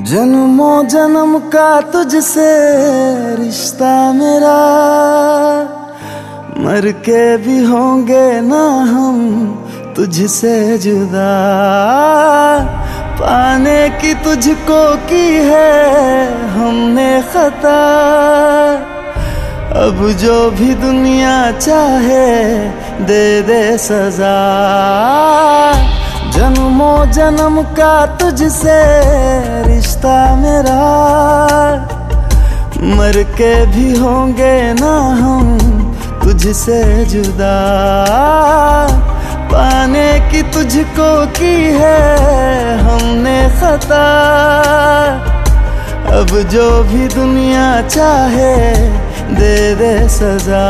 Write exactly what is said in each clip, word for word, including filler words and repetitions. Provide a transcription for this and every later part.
जन्मों जन्म का तुझसे रिश्ता मेरा, मर के भी होंगे ना हम तुझसे जुदा। पाने की तुझको की है हमने खता, अब जो भी दुनिया चाहे दे दे सजा। जन्मों जन्म का तुझसे रिश्ता मेरा, मर के भी होंगे ना हम तुझसे जुदा। पाने की तुझको की है हमने खता, अब जो भी दुनिया चाहे दे दे सजा।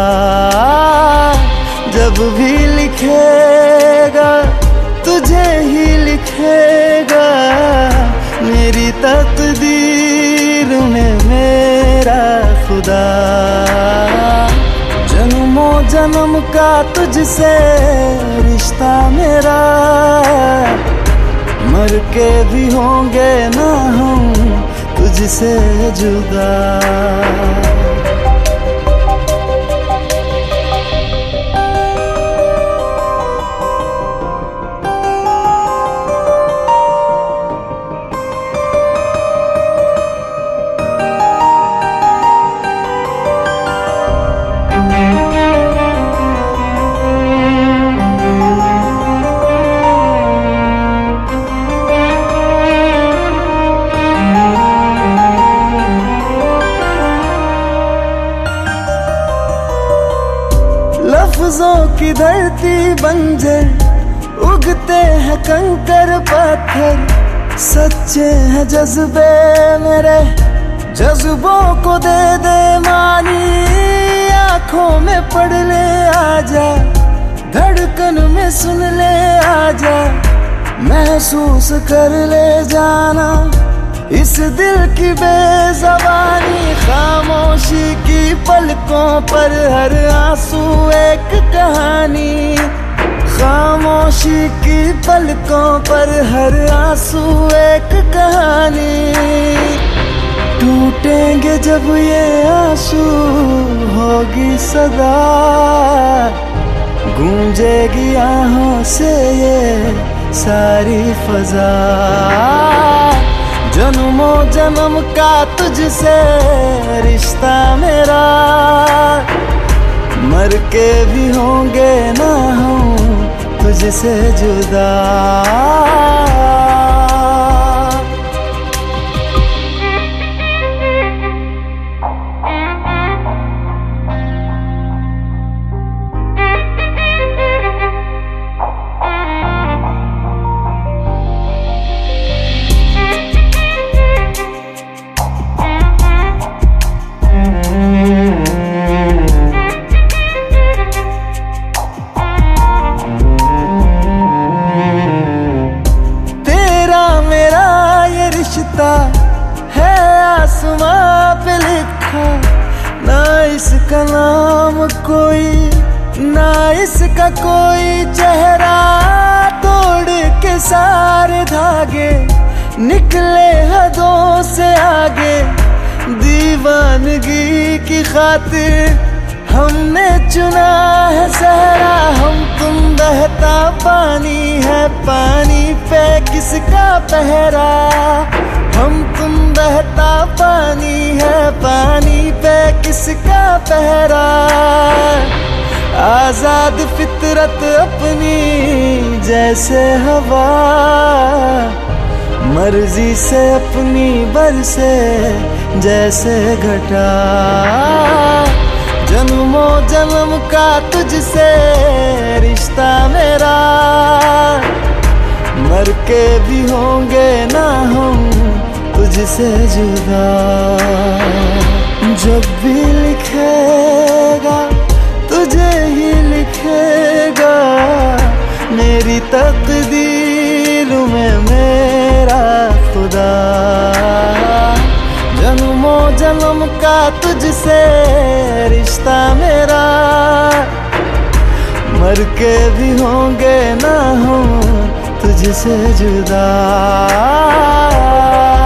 जब भी लिखेगा तुझे ही लिखेगा, मेरी तकदीर में मेरा खुदा। जन्मों जन्म का तुझसे रिश्ता मेरा, मर के भी होंगे ना हम तुझसे जुदा। लफ्जों की धरती बंजर, उगते हैं कंकर पत्थर। सच्चे हैं जज्बे मेरे, जज्बों को दे दे मानी। आंखों में पढ़ ले आजा, धड़कन में सुन ले आजा। महसूस कर ले जाना इस दिल की बेज़बानी। खामोशी की पलकों पर हर आंसू एक कहानी। खामोशी की पलकों पर हर आंसू एक कहानी। टूटेंगे जब ये आंसू होगी सदा, गूंजेगी आहों से ये सारी फजा। जन्मों जन्म का तुझसे रिश्ता मेरा, मर के भी होंगे ना हम तुझसे जुदा। है आसमां पे लिखा, ना इसका नाम कोई, ना इसका कोई चेहरा। तोड़ के सारे धागे निकले हदों से आगे। दीवानगी की खातिर हमने चुना है सहरा। हम तुम बहता पानी है, पानी पे किसका पहरा। हम तुम बहता पानी है, पानी पे किसका पहरा। आजाद फितरत अपनी जैसे हवा, मर्जी से अपनी बरसे जैसे घटा। जन्मों जन्म का तुझसे रिश्ता मेरा, मर के भी होंगे ना हम तुझसे जुदा। जब भी लिखेगा तुझे ही लिखेगा, मेरी तकदीर में मेरा खुदा। जन्मों जन्म का तुझसे रिश्ता मेरा, मर के भी होंगे ना हम तुझसे जुदा।